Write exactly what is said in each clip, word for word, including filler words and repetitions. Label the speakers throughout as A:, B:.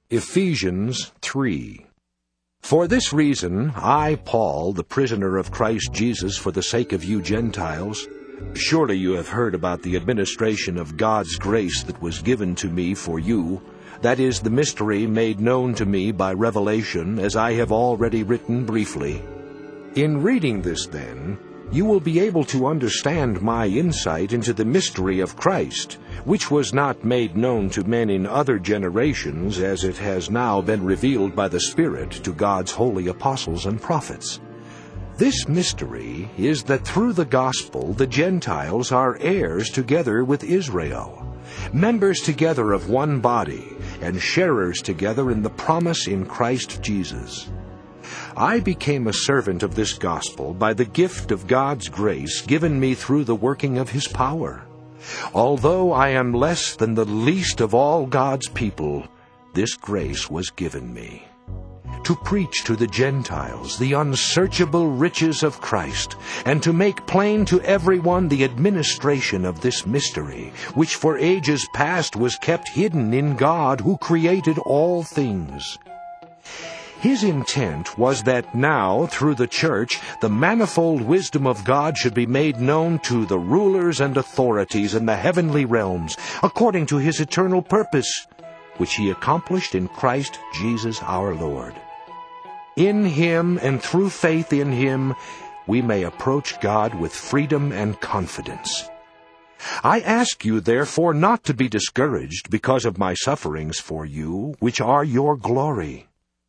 A: Ephesians three. For this reason, I, Paul, the prisoner of Christ Jesus for the sake of you Gentiles, surely you have heard about the administration of God's grace that was given to me for you, that is, the mystery made known to me by revelation, as I have already written briefly. In reading this, then, you will be able to understand my insight into the mystery of Christ, which was not made known to men in other generations, as it has now been revealed by the Spirit to God's holy apostles and prophets. This mystery is that through the gospel the Gentiles are heirs together with Israel, members together of one body, and sharers together in the promise in Christ Jesus. I became a servant of this gospel by the gift of God's grace given me through the working of His power. Although I am less than the least of all God's people, this grace was given me, to preach to the Gentiles the unsearchable riches of Christ, and to make plain to everyone the administration of this mystery, which for ages past was kept hidden in God who created all things. His intent was that now, through the church, the manifold wisdom of God should be made known to the rulers and authorities in the heavenly realms, according to His eternal purpose, which He accomplished in Christ Jesus our Lord. In Him and through faith in Him, we may approach God with freedom and confidence. I ask you, therefore, not to be discouraged because of my sufferings for you, which are your glory.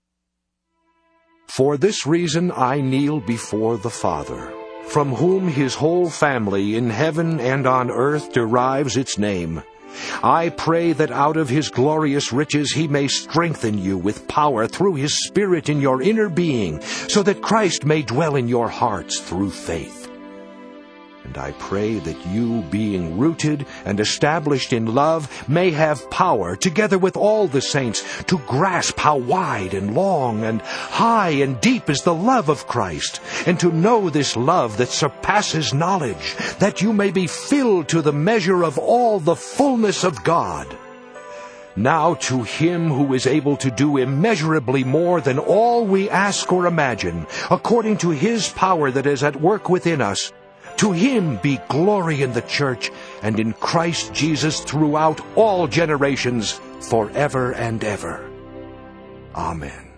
A: For this reason I kneel before the Father, from whom His whole family in heaven and on earth derives its name. I pray that out of His glorious riches He may strengthen you with power through His Spirit in your inner being, so that Christ may dwell in your hearts through faith. And I pray that you, being rooted and established in love, may have power, together with all the saints, to grasp how wide and long and high and deep is the love of Christ, and to know this love that surpasses knowledge, that you may be filled to the measure of all the fullness of God. Now to Him who is able to do immeasurably more than all we ask or imagine, according to His power that is at work within us, to Him be glory in the church and in Christ Jesus throughout all generations, forever and ever. Amen.